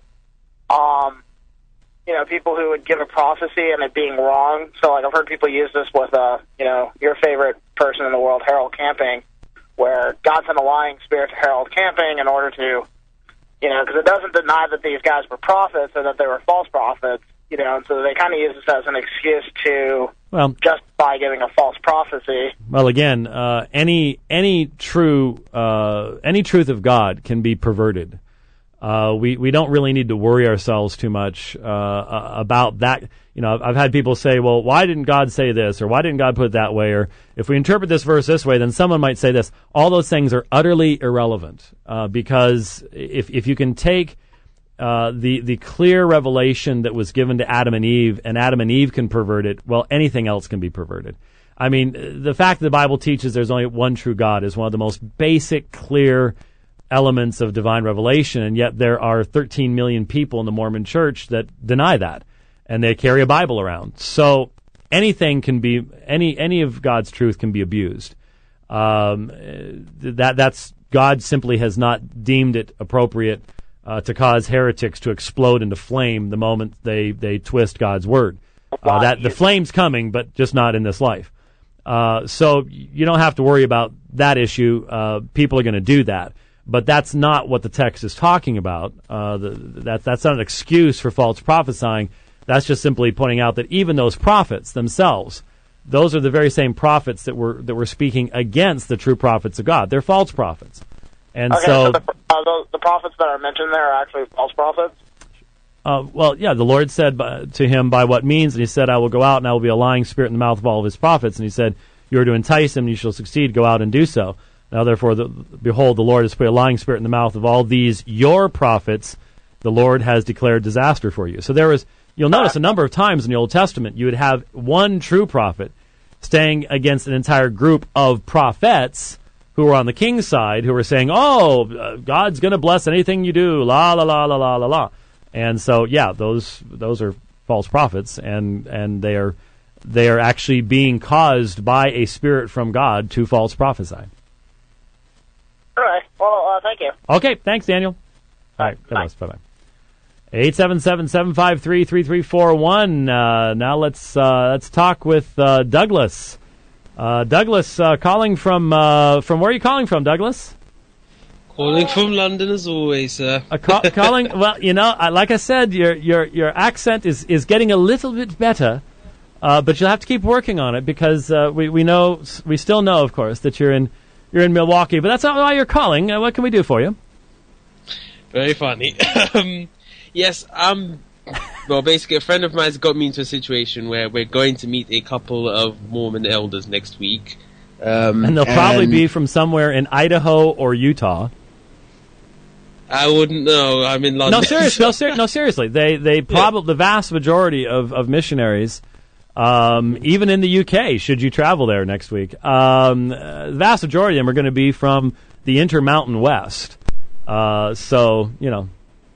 um, you know, people who would give a prophecy and it being wrong. So, like, I've heard people use this with, uh, you know, your favorite person in the world, Harold Camping, where God sent a lying spirit to Harold Camping in order to, you know, because it doesn't deny that these guys were prophets or that they were false prophets, you know, and so they kind of use this as an excuse to Well, justify giving a false prophecy. Well, again, uh, any any true uh, any truth of God can be perverted. Uh, we we don't really need to worry ourselves too much uh, about that. You know, I've had people say, "Well, why didn't God say this?" or "Why didn't God put it that way?" or "If we interpret this verse this way, then someone might say this." All those things are utterly irrelevant uh, because if if you can take Uh, the the clear revelation that was given to Adam and Eve, and Adam and Eve can pervert it, well, anything else can be perverted. I mean, the fact that the Bible teaches there's only one true God is one of the most basic, clear elements of divine revelation, and yet there are thirteen million people in the Mormon Church that deny that, and they carry a Bible around. So anything can be, any any of God's truth can be abused. Um, that that's God simply has not deemed it appropriate Uh, to cause heretics to explode into flame the moment they, they twist God's word. Uh, that the flame's coming, but just not in this life. Uh, so you don't have to worry about that issue. Uh, people are going to do that, but that's not what the text is talking about. Uh, the, that that's not an excuse for false prophesying. That's just simply pointing out that even those prophets themselves, those are the very same prophets that were that were speaking against the true prophets of God. They're false prophets. And okay, so, so the, uh, the, the prophets that are mentioned there are actually false prophets? uh, well, yeah, the Lord said by, to him, by what means? And he said, I will go out, and I will be a lying spirit in the mouth of all of his prophets. And he said, you are to entice him, and you shall succeed. Go out and do so. Now, therefore, the, behold, the Lord has put a lying spirit in the mouth of all these your prophets. The Lord has declared disaster for you. So there was, you'll notice a number of times in the Old Testament, you would have one true prophet staying against an entire group of prophets who were on the king's side, who were saying, oh, uh, God's going to bless anything you do, la, la, la, la, la, la, la. And so, yeah, those those are false prophets, and, and they are they are actually being caused by a spirit from God to false prophesy. All right. Well, uh, thank you. Okay, thanks, Daniel. All right, Bye. Bye-bye. eight seven seven, seven five three, three three four one. Uh, now let's uh, let's talk with uh, Douglas. Uh, Douglas, uh, calling from uh, from where are you calling from, Douglas? Calling from London as always, sir. Uh, ca- calling. Well, you know, I, like I said, your your your accent is, is getting a little bit better, uh, but you'll have to keep working on it because uh, we we know we still know, of course, that you're in you're in Milwaukee. But that's not why you're calling. Uh, what can we do for you? Very funny. um, yes, um, well, basically, a friend of mine's got me into a situation where we're going to meet a couple of Mormon elders next week. Um, And they'll probably and be from somewhere in Idaho or Utah. I wouldn't know. I'm in London. No, seriously. No, ser- no, seriously. They they probably the vast majority of of missionaries, um, even in the U K, should you travel there next week, um, uh, the vast majority of them are going to be from the Intermountain West. Uh, so you know.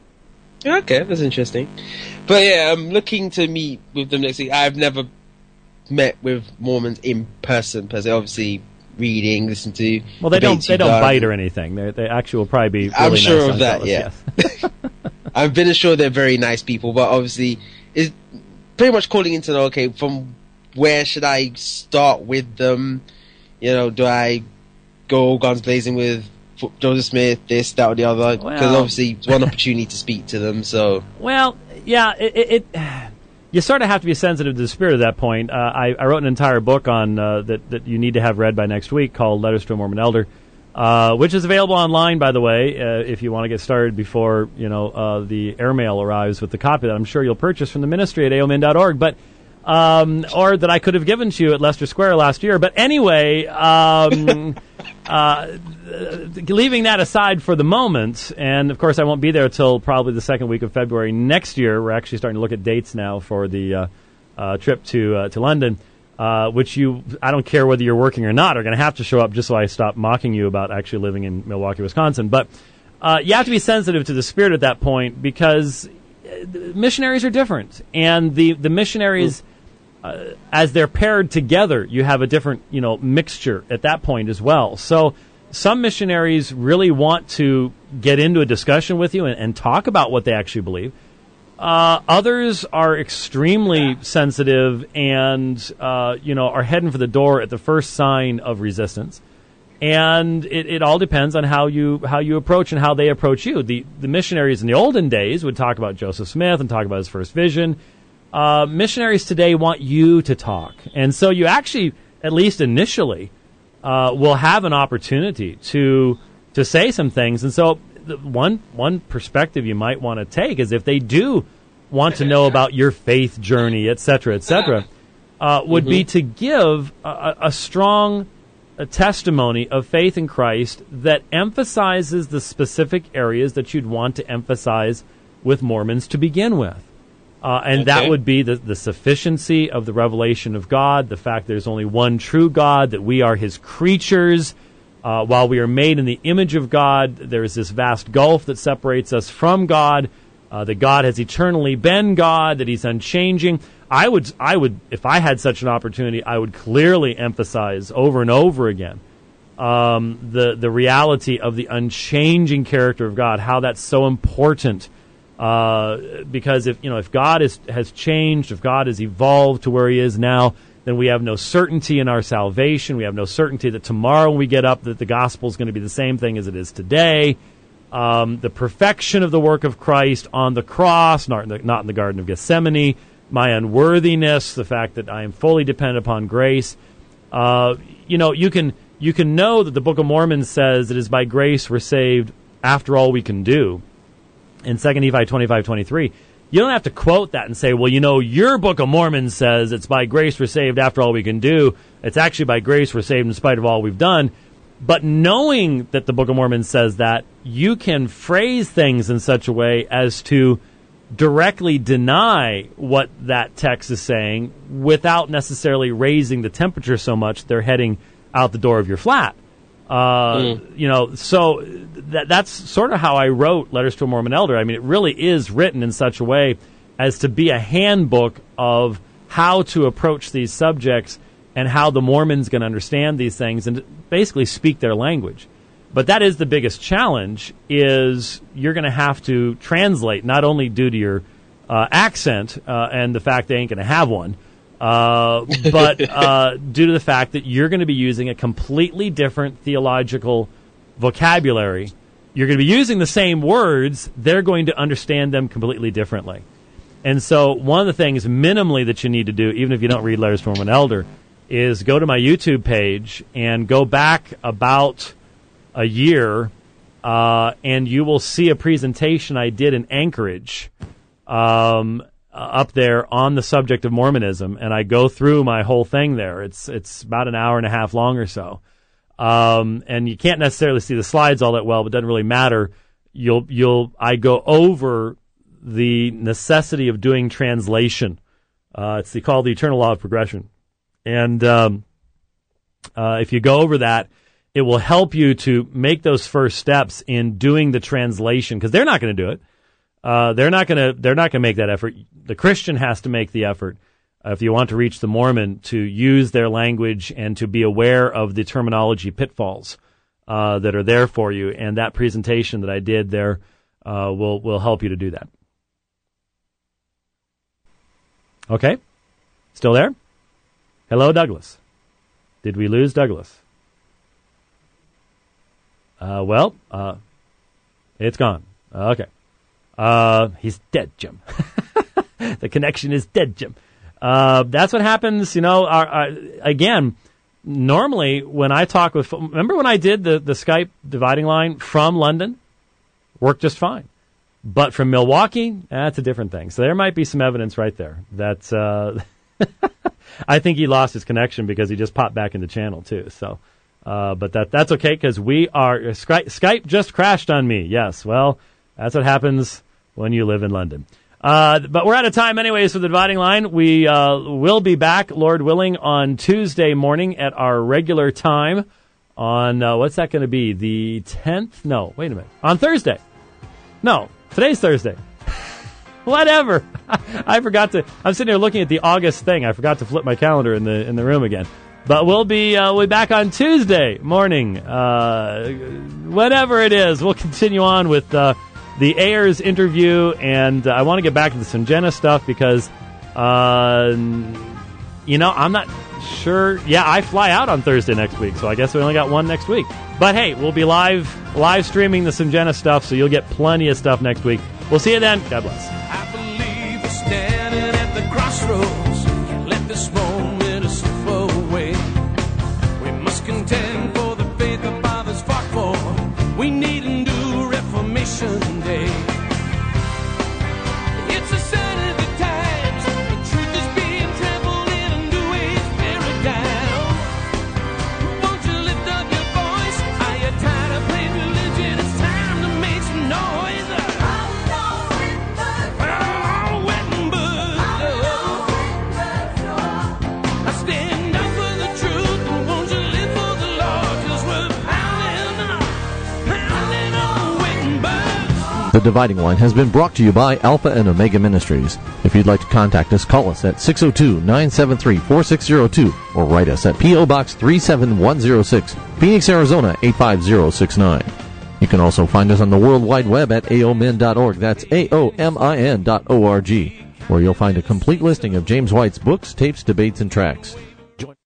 Okay, that's interesting. But yeah, I'm looking to meet with them next week. I've never met with Mormons in person, per se. Obviously, reading, listen to. Well, they don't debates they you've don't done. bite or anything. They they actually will probably be. Really I'm sure nice of that. fellows, Yeah, yes. I've been assured they're very nice people, but obviously, is pretty much calling into know. Okay, from where should I start with them? You know, do I go guns blazing with Joseph Smith, this, that, or the other? Because Well- obviously, it's one opportunity to speak to them. So Well, yeah, it, it, it you sort of have to be sensitive to the spirit at that point. Uh, I, I wrote an entire book on uh, that that you need to have read by next week called Letters to a Mormon Elder, uh, which is available online, by the way, uh, if you want to get started before you know uh, the airmail arrives with the copy that I'm sure you'll purchase from the ministry at aomin dot org, but um, or that I could have given to you at Leicester Square last year. But anyway. Um, Uh, leaving that aside for the moment, and of course I won't be there till probably the second week of February next year. We're actually starting to look at dates now for the uh, uh, trip to uh, to London, uh, which you, I don't care whether you're working or not, are going to have to show up just so I stop mocking you about actually living in Milwaukee, Wisconsin. But uh, you have to be sensitive to the spirit at that point because missionaries are different, and the, the missionaries... Uh, as they're paired together, you have a different, you know, mixture at that point as well. So some missionaries really want to get into a discussion with you and, and talk about what they actually believe. Uh, others are extremely sensitive and, uh, you know, are heading for the door at the first sign of resistance. And it, it all depends on how you how you approach and how they approach you. The the missionaries in the olden days would talk about Joseph Smith and talk about his first vision. Uh, missionaries today want you to talk. And so you actually, at least initially, uh, will have an opportunity to to say some things. And so the one one perspective you might want to take is if they do want to know about your faith journey, et cetera, et cetera, uh, would mm-hmm. be to give a, a strong a testimony of faith in Christ that emphasizes the specific areas that you'd want to emphasize with Mormons to begin with. Uh, and okay. that would be the, the sufficiency of the revelation of God, the fact there's only one true God, that we are his creatures. Uh, while we are made in the image of God, there is this vast gulf that separates us from God, uh, that God has eternally been God, that he's unchanging. I would, I would, if I had such an opportunity, I would clearly emphasize over and over again um, the, the reality of the unchanging character of God, how that's so important. Uh, because if you know if God is, has changed, if God has evolved to where he is now, then we have no certainty in our salvation. We have no certainty that tomorrow when we get up that the gospel is going to be the same thing as it is today. Um, the perfection of the work of Christ on the cross, not in the, not in the Garden of Gethsemane, my unworthiness, the fact that I am fully dependent upon grace. Uh, you know, you can you can know that the Book of Mormon says it is by grace we're saved after all we can do in Second Nephi twenty-five twenty-three. You don't have to quote that and say, well, you know, your Book of Mormon says it's by grace we're saved after all we can do. It's actually by grace we're saved in spite of all we've done. But knowing that the Book of Mormon says that, you can phrase things in such a way as to directly deny what that text is saying without necessarily raising the temperature so much they're heading out the door of your flat. Uh, mm. You know, so that, that's sort of how I wrote Letters to a Mormon Elder. I mean, it really is written in such a way as to be a handbook of how to approach these subjects and how the Mormon's going to understand these things and basically speak their language. But that is the biggest challenge, is you're going to have to translate, not only due to your uh, accent uh, and the fact they ain't going to have one, uh, but uh, due to the fact that you're going to be using a completely different theological vocabulary. You're going to be using the same words. They're going to understand them completely differently. And so one of the things minimally that you need to do, even if you don't read Letters from an Elder, is go to my YouTube page and go back about a year, uh, and you will see a presentation I did in Anchorage um, up there on the subject of Mormonism, and I go through my whole thing there. It's it's about an hour and a half long or so, um, and you can't necessarily see the slides all that well, but it doesn't really matter. You'll you'll I go over the necessity of doing translation. Uh, it's the, called the Eternal Law of Progression, and um, uh, if you go over that, it will help you to make those first steps in doing the translation, because they're not going to do it. Uh, they're not going to. They're not going to make that effort. The Christian has to make the effort uh, if you want to reach the Mormon, to use their language and to be aware of the terminology pitfalls uh, that are there for you. And that presentation that I did there uh, will will help you to do that. Okay, still there? Hello, Douglas. Did we lose Douglas? Uh, well, uh, it's gone. Uh, okay. Uh, he's dead, Jim. The connection is dead, Jim. Uh, that's what happens, you know, our, our, again, normally when I talk with, remember when I did the, the Skype dividing line from London? Worked just fine. But from Milwaukee, that's a different thing. So there might be some evidence right there that, uh, I think he lost his connection because he just popped back in the channel too, so. Uh, but that that's okay, because we are Skype, Skype just crashed on me. Yes, well, that's what happens when you live in London. Uh, but we're out of time anyways for the dividing line. We uh, will be back, Lord willing, on Tuesday morning at our regular time. On uh, what's that going to be? The tenth? No, wait a minute. On Thursday. No, today's Thursday. Whatever. I forgot to. I'm sitting here looking at the August thing. I forgot to flip my calendar in the in the room again. But we'll be uh, we'll be back on Tuesday morning, uh, whatever it is. We'll continue on with uh, the Ayers interview, and uh, I want to get back to the Syngenta stuff because, uh, you know, I'm not sure. Yeah, I fly out on Thursday next week, so I guess we only got one next week. But hey, we'll be live live streaming the Syngenta stuff, so you'll get plenty of stuff next week. We'll see you then. God bless. I believe we're standing at the crossroads. Let this moment slip away. We must contend for the faith the fathers fought for. We need a new Reformation Day. It's a sign of the times. The truth is being trampled in a new age paradigm. Won't you lift up your voice? Are you tired of playing religion? It's time to make some noise. The Dividing Line has been brought to you by Alpha and Omega Ministries. If you'd like to contact us, call us at six oh two, nine seven three, four six oh two or write us at P O. Box three seven one oh six, Phoenix, Arizona eight five zero six nine. You can also find us on the World Wide Web at A O M I N dot org. That's A O M I N dot O R G, where you'll find a complete listing of James White's books, tapes, debates, and tracks.